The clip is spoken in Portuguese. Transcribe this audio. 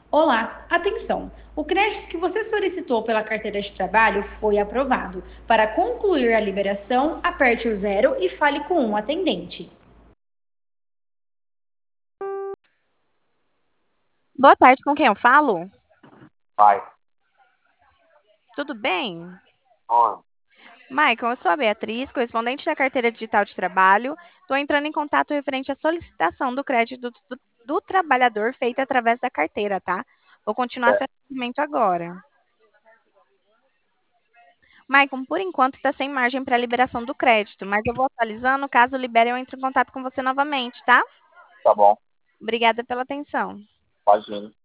Olá, atenção! O crédito que você solicitou pela carteira de trabalho foi aprovado. Para concluir a liberação, aperte o zero e fale com um atendente. Boa tarde, com quem eu falo? Vai. Tudo bem? On. Michael, eu sou a Beatriz, correspondente da carteira digital de trabalho. Estou entrando em contato referente à solicitação do crédito do trabalhador feita através da carteira, tá? Vou continuar É, seu atendimento agora. Michael, por enquanto está sem margem para liberação do crédito, mas eu vou atualizando. Caso libere, eu entro em contato com você novamente, tá? tá bom. Obrigada pela atenção. Imagina.